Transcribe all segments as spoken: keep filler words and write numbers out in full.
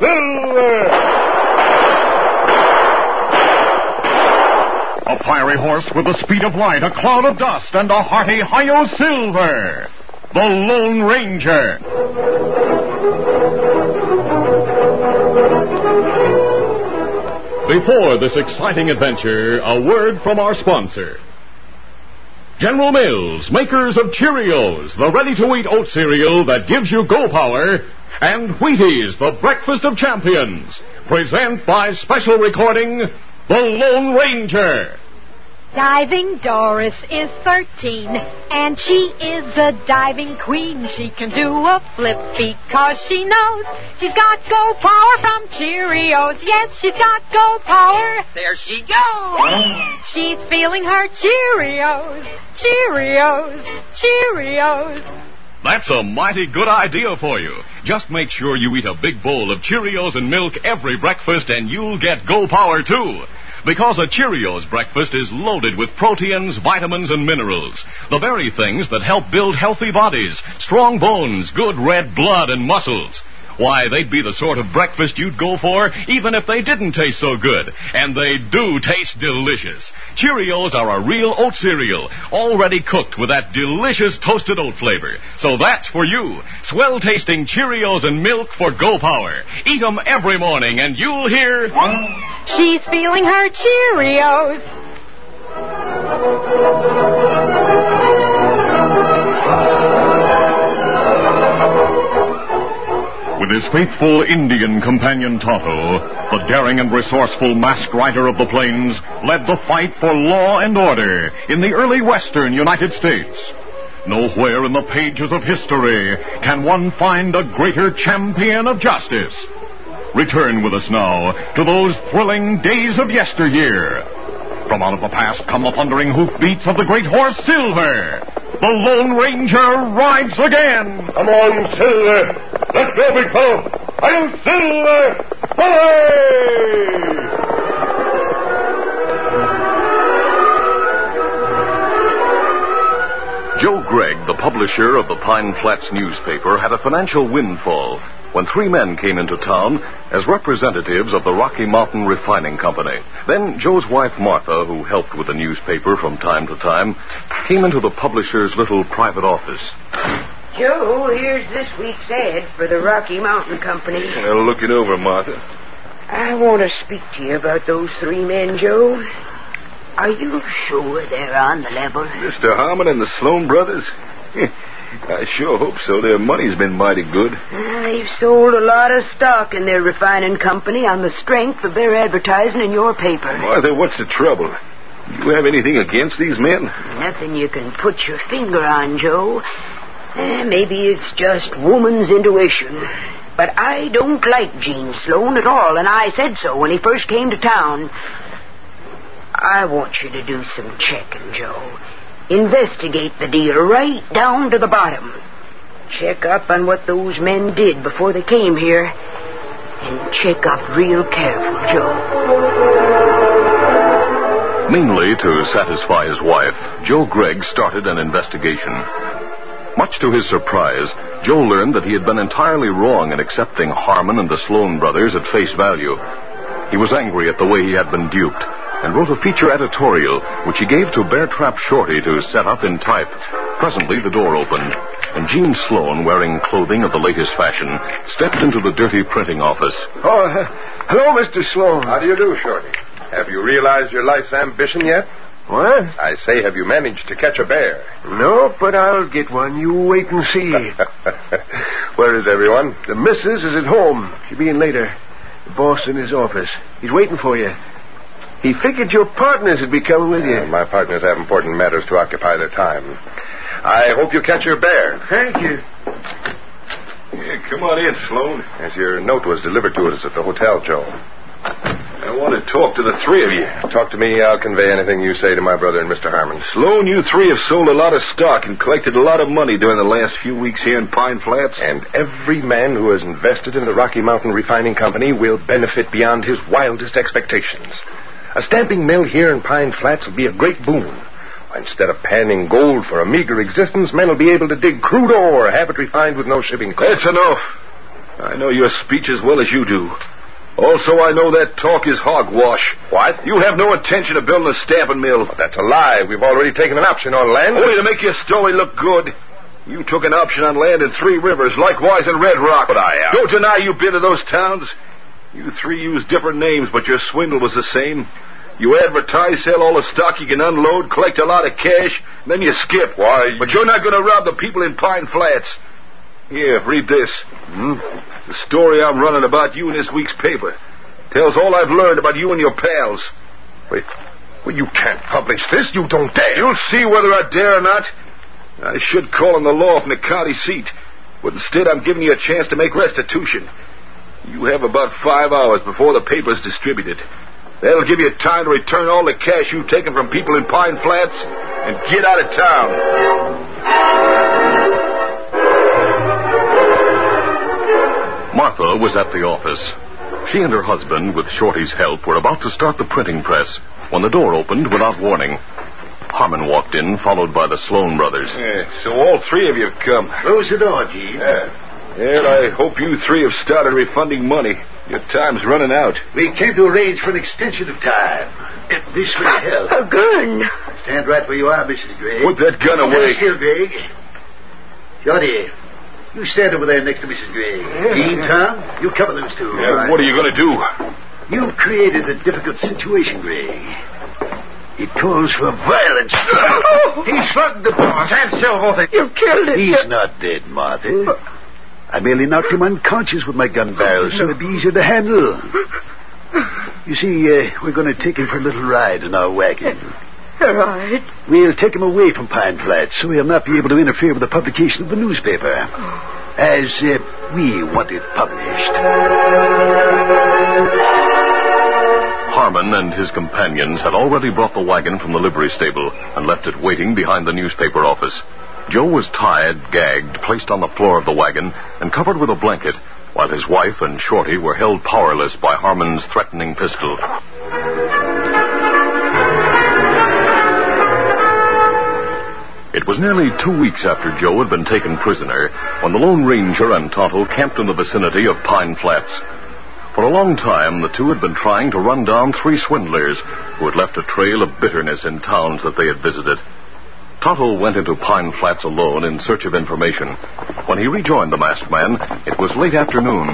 Silver! A fiery horse with the speed of light, a cloud of dust, and a hearty Hi-Yo Silver. The Lone Ranger. Before this exciting adventure, a word from our sponsor. General Mills, makers of Cheerios, the ready-to-eat oat cereal that gives you go power, and Wheaties, the breakfast of champions, present by special recording, The Lone Ranger. Diving Doris is thirteen, and she is a diving queen. She can do a flip because she knows she's got go power from Cheerios. Yes, she's got go power. There she goes. She's feeling her Cheerios, Cheerios, Cheerios. That's a mighty good idea for you. Just make sure you eat a big bowl of Cheerios and milk every breakfast, and you'll get go power too. Because a Cheerios breakfast is loaded with proteins, vitamins, and minerals. The very things that help build healthy bodies, strong bones, good red blood, and muscles. Why, they'd be the sort of breakfast you'd go for even if they didn't taste so good. And they do taste delicious. Cheerios are a real oat cereal, already cooked with that delicious toasted oat flavor. So that's for you. Swell-tasting Cheerios and milk for go power. Eat them every morning and you'll hear... She's feeling her Cheerios. With his faithful Indian companion Tonto, the daring and resourceful masked rider of the plains led the fight for law and order in the early western United States. Nowhere in the pages of history can one find a greater champion of justice. Return with us now to those thrilling days of yesteryear. From out of the past come the thundering hoofbeats of the great horse Silver. The Lone Ranger rides again. Come on, Silver. Let's go, big fellow. I'm Silver. Hooray! Joe Gregg, the publisher of the Pine Flats newspaper, had a financial windfall when three men came into town as representatives of the Rocky Mountain Refining Company. Then Joe's wife, Martha, who helped with the newspaper from time to time, came into the publisher's little private office. Joe, here's this week's ad for the Rocky Mountain Company. I'll look it over, Martha. I want to speak to you about those three men, Joe. Are you sure they're on the level? Mister Harmon and the Sloan brothers? I sure hope so. Their money's been mighty good. Uh, they've sold a lot of stock in their refining company on the strength of their advertising in your paper. Martha, what's the trouble? You have anything against these men? Nothing you can put your finger on, Joe. Uh, maybe it's just woman's intuition. But I don't like Gene Sloan at all, and I said so when he first came to town. I want you to do some checking, Joe. Investigate the deal right down to the bottom. Check up on what those men did before they came here. And check up real careful, Joe. Mainly to satisfy his wife, Joe Gregg started an investigation. Much to his surprise, Joe learned that he had been entirely wrong in accepting Harmon and the Sloan brothers at face value. He was angry at the way he had been duped, and wrote a feature editorial, which he gave to Bear Trap Shorty to set up in type. Presently, the door opened, and Gene Sloan, wearing clothing of the latest fashion, stepped into the dirty printing office. Oh, uh, hello, Mister Sloan. How do you do, Shorty? Have you realized your life's ambition yet? What? I say, have you managed to catch a bear? No, but I'll get one. You wait and see. Where is everyone? The missus is at home. She'll be in later. The boss in his office. He's waiting for you. He figured your partners would be coming with you. Uh, my partners have important matters to occupy their time. I hope you catch your bear. Thank you. Yeah, come on in, Sloan. As your note was delivered to us at the hotel, Joe. I want to talk to the three of you. Talk to me. I'll convey anything you say to my brother and Mister Harmon. Sloan, you three have sold a lot of stock and collected a lot of money during the last few weeks here in Pine Flats. And every man who has invested in the Rocky Mountain Refining Company will benefit beyond his wildest expectations. A stamping mill here in Pine Flats will be a great boon. Instead of panning gold for a meager existence, men will be able to dig crude ore, have it refined with no shipping costs. That's enough. I know your speech as well as you do. Also, I know that talk is hogwash. What? You have no intention of building a stamping mill. That's a lie. We've already taken an option on land. Only to make your story look good. You took an option on land in Three Rivers, likewise in Red Rock. But I, uh... Don't deny you've been to those towns. You three used different names, but your swindle was the same. You advertise, sell all the stock you can unload, collect a lot of cash, then you skip. Why, you... But you're not going to rob the people in Pine Flats. Here, read this. Hmm? The story I'm running about you in this week's paper. Tells all I've learned about you and your pals. Wait. Well, you can't publish this. You don't dare. You'll see whether I dare or not. I should call in the law from the county seat, but instead I'm giving you a chance to make restitution. You have about five hours before the paper's distributed. That'll give you time to return all the cash you've taken from people in Pine Flats and get out of town. Martha was at the office. She and her husband, with Shorty's help, were about to start the printing press when the door opened without warning. Harmon walked in, followed by the Sloan brothers. Yeah, so all three of you have come. Close the door, Gene. Yeah. And I hope you three have started refunding money. Your time's running out. We came to arrange for an extension of time. If this will help. A gun. Stand right where you are, Missus Gregg. Put that gun away. Stand still, Gregg. Shorty, you stand over there next to Missus Gregg. Gene, Tom, you cover those two. Yeah, right. what are you going to do? You created a difficult situation, Gregg. It calls for violence. He slugged the boss and Silver. You killed him. He's not dead, Martha. I merely knocked him unconscious with my gun barrel so it'd be easier to handle. You see, uh, we're going to take him for a little ride in our wagon. All right. We'll take him away from Pine Flats so he'll not be able to interfere with the publication of the newspaper. As uh, we want it published. Harmon and his companions had already brought the wagon from the livery stable and left it waiting behind the newspaper office. Joe was tied, gagged, placed on the floor of the wagon, and covered with a blanket, while his wife and Shorty were held powerless by Harmon's threatening pistol. It was nearly two weeks after Joe had been taken prisoner when the Lone Ranger and Tonto camped in the vicinity of Pine Flats. For a long time, the two had been trying to run down three swindlers who had left a trail of bitterness in towns that they had visited. Tonto went into Pine Flats alone in search of information. When he rejoined the masked man, it was late afternoon.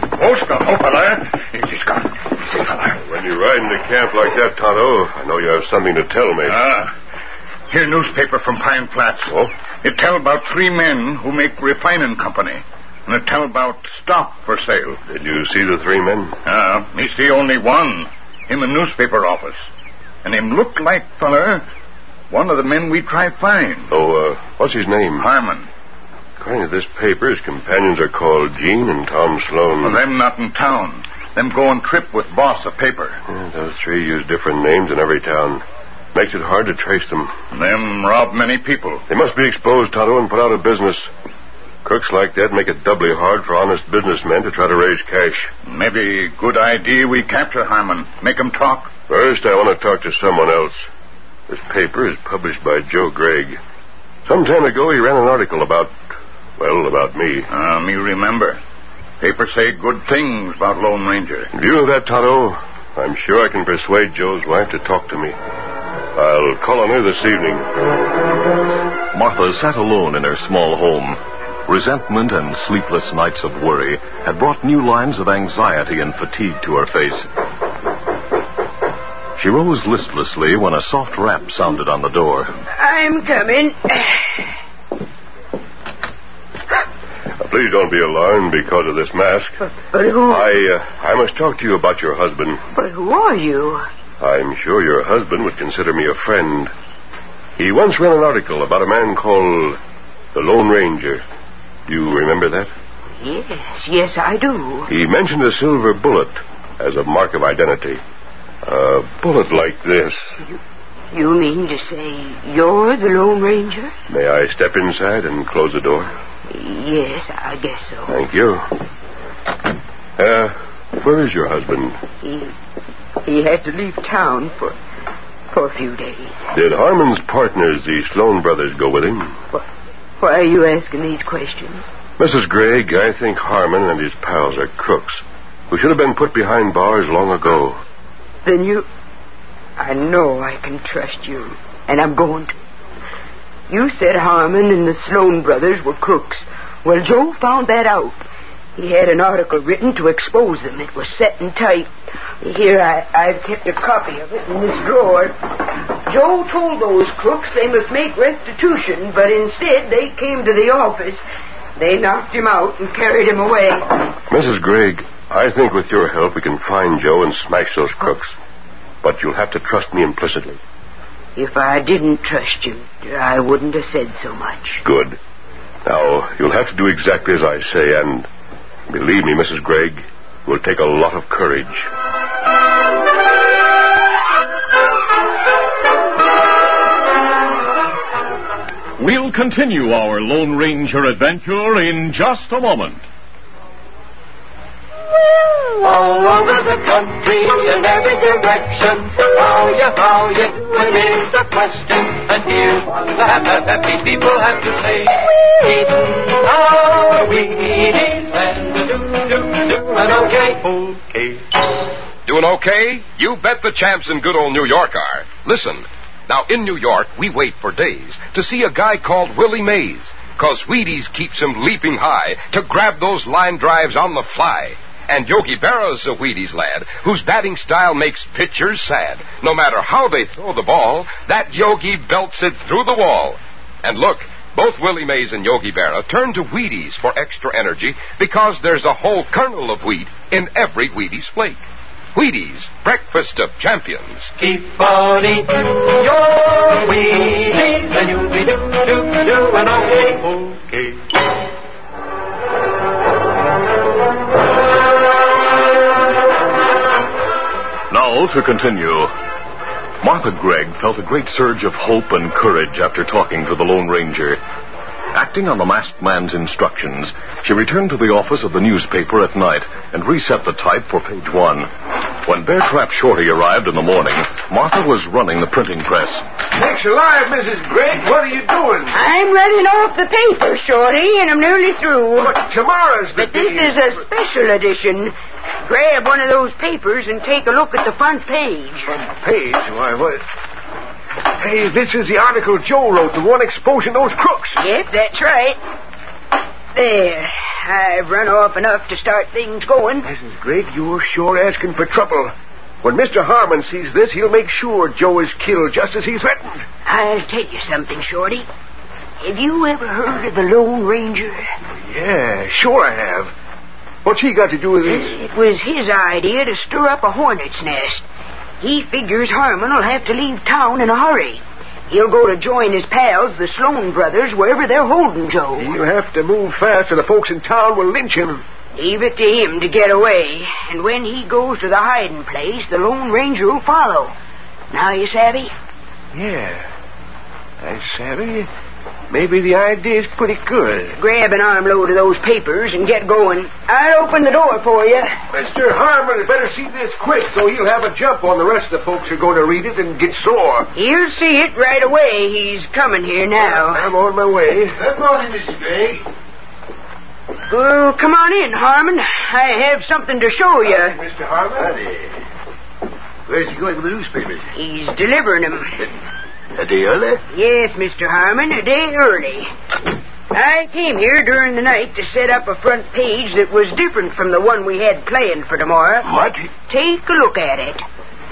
When you ride into camp like that, Tonto, I know you have something to tell me. Ah, here newspaper from Pine Flats. Oh? It tell about three men who make refining company. And it tell about stock for sale. Did you see the three men? Ah, me see only one. Him in newspaper office. And him look like, feller, one of the men we try find. Oh, uh, what's his name? Harmon. According to this paper, his companions are called Gene and Tom Sloan. Well, them not in town. Them go on trip with boss of paper. Yeah, those three use different names in every town. Makes it hard to trace them. Them rob many people. They must be exposed, Tonto, and put out of business. Crooks like that make it doubly hard for honest businessmen to try to raise cash. Maybe good idea we capture Harmon. Make him talk. First, I want to talk to someone else. This paper is published by Joe Gregg. Some time ago, he ran an article about, well, about me. Ah, uh, me remember. Paper say good things about Lone Ranger. In view of that, Tonto, I'm sure I can persuade Joe's wife to talk to me. I'll call on her this evening. Martha sat alone in her small home. Resentment and sleepless nights of worry had brought new lines of anxiety and fatigue to her face. She rose listlessly when a soft rap sounded on the door. I'm coming. Please don't be alarmed because of this mask. But, but who... I, uh, I must talk to you about your husband. But who are you? I'm sure your husband would consider me a friend. He once ran an article about a man called the Lone Ranger. Do you remember that? Yes, yes, I do. He mentioned a silver bullet as a mark of identity. A bullet like this. You, you mean to say you're the Lone Ranger? May I step inside and close the door? Yes, I guess so. Thank you. Uh, where is your husband? He, he had to leave town for, for a few days. Did Harmon's partners, the Sloan brothers, go with him? What? Why are you asking these questions? Missus Gregg, I think Harmon and his pals are crooks who should have been put behind bars long ago. Then you... I know I can trust you, and I'm going to. You said Harmon and the Sloan brothers were crooks. Well, Joe found that out. He had an article written to expose them. It was set in type. Here, I, I've kept a copy of it in this drawer. Joe told those crooks they must make restitution, but instead they came to the office. They knocked him out and carried him away. Missus Gregg, I think with your help we can find Joe and smash those crooks. But you'll have to trust me implicitly. If I didn't trust you, I wouldn't have said so much. Good. Now, you'll have to do exactly as I say, and believe me, Missus Gregg, it will take a lot of courage. We'll continue our Lone Ranger adventure in just a moment. All over the country, in every direction, how you, how you doing is the question. And here's what the happy people have to say. Eating our Wheaties and do, do, doing okay. Okay. Doing okay? You bet the champs in good old New York are. Listen, now in New York, we wait for days to see a guy called Willie Mays, 'cause Wheaties keeps him leaping high to grab those line drives on the fly. And Yogi Berra's a Wheaties lad whose batting style makes pitchers sad. No matter how they throw the ball, that Yogi belts it through the wall. And look, both Willie Mays and Yogi Berra turn to Wheaties for extra energy because there's a whole kernel of wheat in every Wheaties flake. Wheaties, breakfast of champions. Keep on eating your Wheaties and you'll be do, do, doing okay. Okay. Now to continue. Martha Gregg felt a great surge of hope and courage after talking to the Lone Ranger. Acting on the masked man's instructions, she returned to the office of the newspaper at night and reset the type for page one. When Bear Trap Shorty arrived in the morning, Martha was running the printing press. Sakes alive, Missus Gregg, what are you doing? I'm running off the paper, Shorty, and I'm nearly through. But tomorrow's the But this is a special edition. Grab one of those papers and take a look at the front page. Front page? Why, what? Hey, this is the article Joe wrote, the one exposing those crooks. Yep, that's right. There. I've run off enough to start things going. Missus Gregg, you're sure asking for trouble. When Mister Harmon sees this, he'll make sure Joe is killed just as he threatened. I'll tell you something, Shorty. Have you ever heard of the Lone Ranger? Yeah, sure I have. What's he got to do with it? It was his idea to stir up a hornet's nest. He figures Harmon will have to leave town in a hurry. He'll go to join his pals, the Sloan brothers, wherever they're holding Joe. He'll have to move fast or the folks in town will lynch him. Leave it to him to get away, and when he goes to the hiding place, the Lone Ranger will follow. Now you savvy? Yeah, I savvy. Maybe the idea's pretty good. Grab an armload of those papers and get going. I'll open the door for you. Mister Harmon had better see this quick so he'll have a jump on the rest of the folks who are going to read it and get sore. He'll see it right away. He's coming here now. I'm on my way. Good morning, Missus Gregg. Well, come on in, Harmon. I have something to show you. Hi, Mister Harmon. Howdy. Where's he going with the newspapers? He's delivering them. A day early? Yes, Mister Harmon, a day early. I came here during the night to set up a front page that was different from the one we had planned for tomorrow. What? Take a look at it.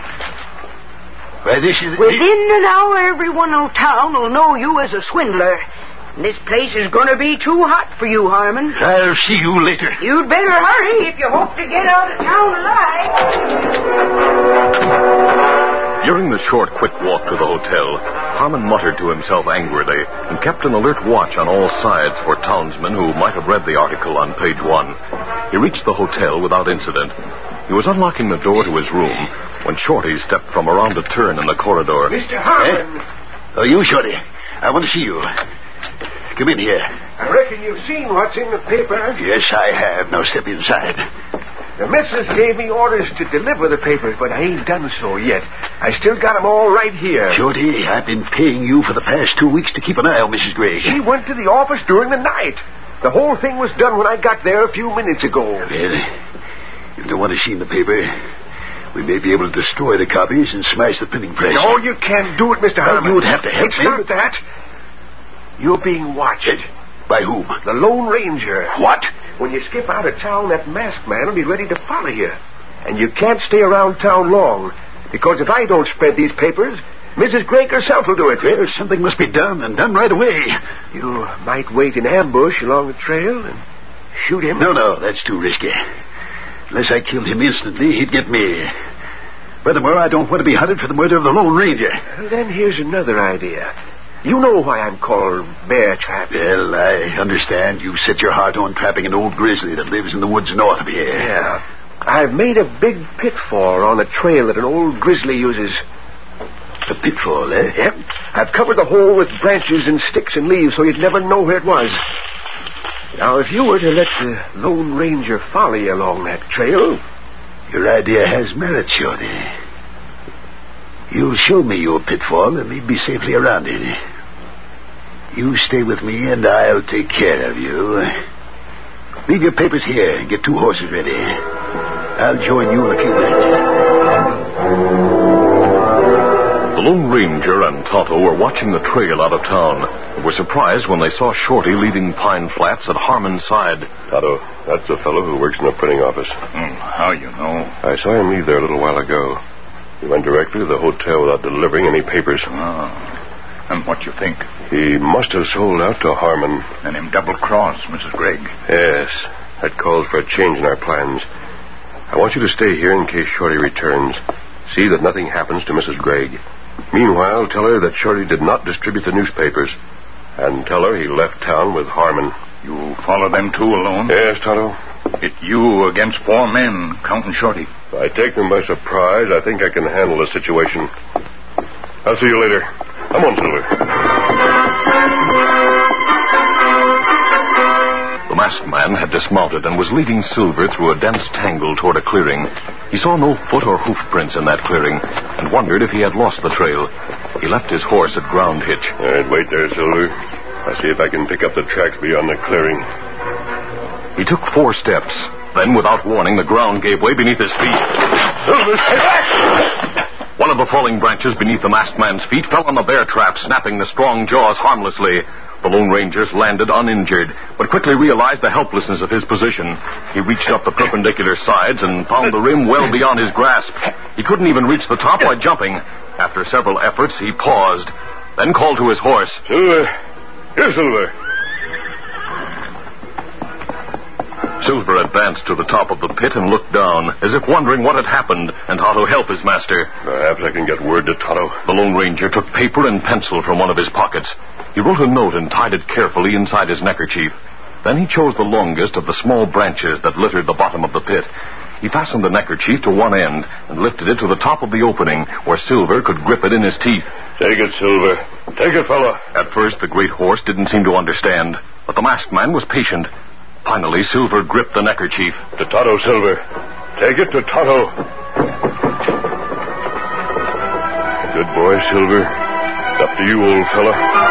Why, this is... Within an hour, everyone in town will know you as a swindler. And this place is going to be too hot for you, Harmon. I'll see you later. You'd better hurry if you hope to get out of town alive. During the short, quick walk to the hotel, Harmon muttered to himself angrily and kept an alert watch on all sides for townsmen who might have read the article on page one. He reached the hotel without incident. He was unlocking the door to his room when Shorty stepped from around a turn in the corridor. Mister Harmon! Eh? Oh, you, Shorty. I want to see you. Come in here. I reckon you've seen what's in the paper. Yes, I have. Now step inside. The missus gave me orders to deliver the papers, but I ain't done so yet. I still got 'em all right here. Shorty, I've been paying you for the past two weeks to keep an eye on Missus Gregg. She went to the office during the night. The whole thing was done when I got there a few minutes ago. Well, if you don't want to see in the paper, we may be able to destroy the copies and smash the printing press. No, you can't do it, Mister Harmon. You would have to help It's me. not that. You're being watched. By whom? The Lone Ranger. What? When you skip out of town, that masked man will be ready to follow you. And you can't stay around town long, because if I don't spread these papers, Missus Gregg herself will do it. Well, something must be done, and done right away. You might wait in ambush along the trail and shoot him. No, no, that's too risky. Unless I killed him instantly, he'd get me. Furthermore, I don't want to be hunted for the murder of the Lone Ranger. Well, then here's another idea. You know why I'm called Bear Trap. Well, I understand you set your heart on trapping an old grizzly that lives in the woods north of here. Yeah. I've made a big pitfall on a trail that an old grizzly uses. A pitfall, eh? Yep. I've covered the hole with branches and sticks and leaves so you'd never know where it was. Now, if you were to let the Lone Ranger follow you along that trail... Your idea has merit, Shorty. You'll show me your pitfall and lead me safely around it. You stay with me and I'll take care of you. Leave your papers here and get two horses ready. I'll join you in a few minutes. The Lone Ranger and Tonto were watching the trail out of town and were surprised when they saw Shorty leading Pine Flats at Harmon's side. Tonto, that's the fellow who works in the printing office. Mm, how you know? I saw him leave there a little while ago. He went directly to the hotel without delivering any papers. Ah. And what you think? He must have sold out to Harmon. And him double-cross Missus Gregg. Yes. That calls for a change in our plans. I want you to stay here in case Shorty returns. See that nothing happens to Missus Gregg. Meanwhile, tell her that Shorty did not distribute the newspapers. And tell her he left town with Harmon. You follow them two alone? Yes, Tonto. It you against four men, counting Shorty. If I take them by surprise, I think I can handle the situation. I'll see you later. Come on, Silver. The masked man had dismounted and was leading Silver through a dense tangle toward a clearing. He saw no foot or hoof prints in that clearing and wondered if he had lost the trail. He left his horse at ground hitch. All right, wait there, Silver. I'll see if I can pick up the tracks beyond the clearing. He took four steps. Then, without warning, the ground gave way beneath his feet. One of the falling branches beneath the masked man's feet fell on the bear trap, snapping the strong jaws harmlessly. The Lone Rangers landed uninjured, but quickly realized the helplessness of his position. He reached up the perpendicular sides and found the rim well beyond his grasp. He couldn't even reach the top by jumping. After several efforts, he paused, then called to his horse. Silver. Here, Silver. Silver advanced to the top of the pit and looked down, as if wondering what had happened and how to help his master. Perhaps I can get word to Tonto. The Lone Ranger took paper and pencil from one of his pockets. He wrote a note and tied it carefully inside his neckerchief. Then he chose the longest of the small branches that littered the bottom of the pit. He fastened the neckerchief to one end and lifted it to the top of the opening, where Silver could grip it in his teeth. Take it, Silver. Take it, fella. At first, the great horse didn't seem to understand, but the masked man was patient. Finally, Silver gripped the neckerchief. To Tonto, Silver. Take it to Tonto. Good boy, Silver. It's up to you, old fella.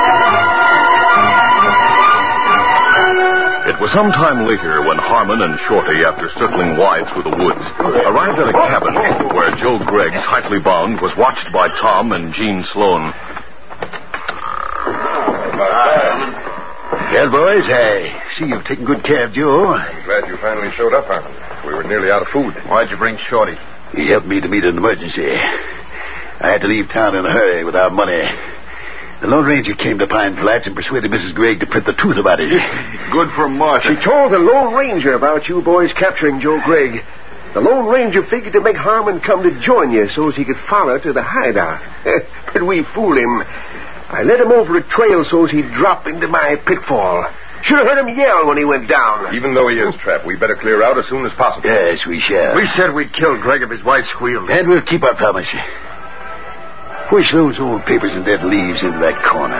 It was some time later when Harmon and Shorty, after circling wide through the woods, arrived at a cabin where Joe Gregg, tightly bound, was watched by Tom and Gene Sloan. Well, boys, I see you've taken good care of Joe. I'm glad you finally showed up, Harmon. We were nearly out of food. Why'd you bring Shorty? He helped me to meet an emergency. I had to leave town in a hurry without money. The Lone Ranger came to Pine Flats and persuaded Missus Gregg to print the truth about it. Good for Martha. She told the Lone Ranger about you boys capturing Joe Gregg. The Lone Ranger figured to make Harmon come to join you so as he could follow to the hideout. But we fooled him. I led him over a trail so as he'd drop into my pitfall. Should have heard him yell when he went down. Even though he is trapped, we better clear out as soon as possible. Yes, we shall. We said we'd kill Gregg if his wife squealed. And we'll keep our promise. Push those old papers and dead leaves into that corner.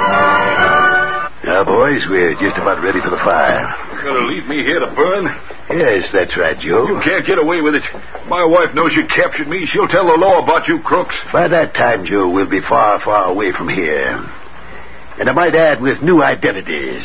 Now, boys, we're just about ready for the fire. You're going to leave me here to burn? Yeah, Yes, that's right, Joe. You can't get away with it. My wife knows you captured me. She'll tell the law about you crooks. By that time, Joe, we'll be far, far away from here. And I might add, with new identities.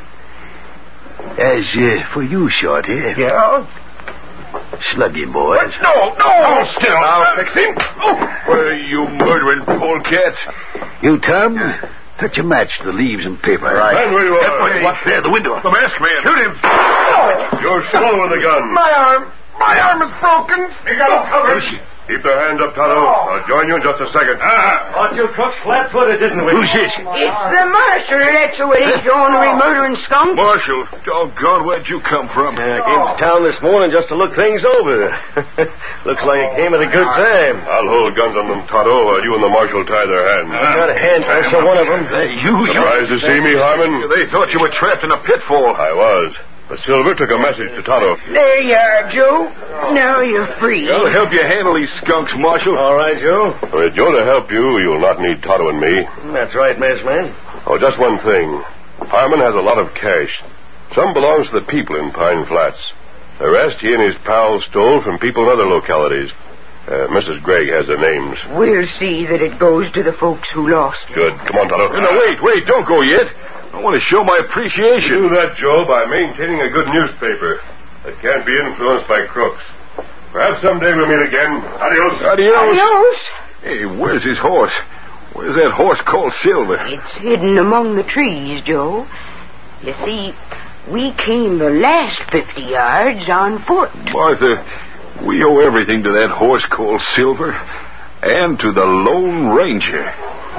As uh, for you, Shorty. Yeah? Slug him, boys. No, no! Hold still, I'll fix him. Oh. What are you murdering polecats? You, Tom, touch a match to the leaves and paper. Right. And where you are. Hey, what's there? The window. The masked man. Shoot him. You're slow with the gun. My arm. My arm is broken. You got him covered. Keep their hands up, Tonto. I'll join you in just a second. Ah. Caught you crooks flat-footed, didn't we? Who's this? It's the marshal, that's who it is, you ornery murdering skunk. Marshal, doggone, where'd you come from? I came to town this morning just to look things over. Looks like it came at a good time. I'll hold guns on them, Tonto, while you and the marshal tie their hands. I got a handcuff for one of them. Uh, you, Surprised to see me, Harmon? They thought you were trapped in a pitfall. I was. But Silver took a message to Tonto. There you are, Joe. Now you're free. I'll help you handle these skunks, Marshal. All right, Joe. With Joe to help you, you'll not need Tonto and me. That's right, masked man. Oh, just one thing. Harmon has a lot of cash. Some belongs to the people in Pine Flats. The rest he and his pals stole from people in other localities. Uh, Missus Gregg has their names. We'll see that it goes to the folks who lost. Good. Come on, Tonto. No, wait, wait, don't go yet. I want to show my appreciation. You do that, Joe, by maintaining a good newspaper that can't be influenced by crooks. Perhaps someday we'll meet again. Adios. Adios. Adios. Hey, where's his horse? Where's that horse called Silver? It's hidden among the trees, Joe. You see, we came the last fifty yards on foot. Martha, we owe everything to that horse called Silver and to the Lone Ranger.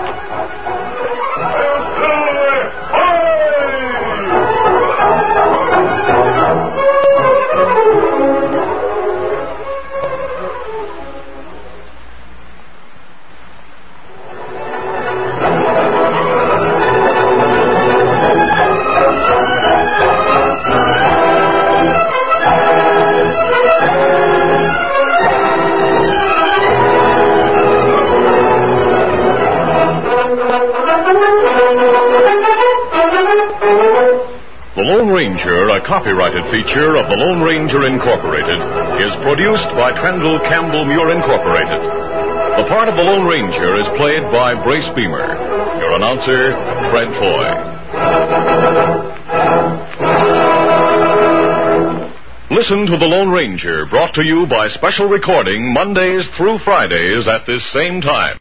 The Lone Ranger, a copyrighted feature of the Lone Ranger Incorporated, is produced by Trendle Campbell Muir Incorporated. The part of the Lone Ranger is played by Brace Beamer. Your announcer, Fred Foy. Listen to the Lone Ranger, brought to you by special recording Mondays through Fridays at this same time.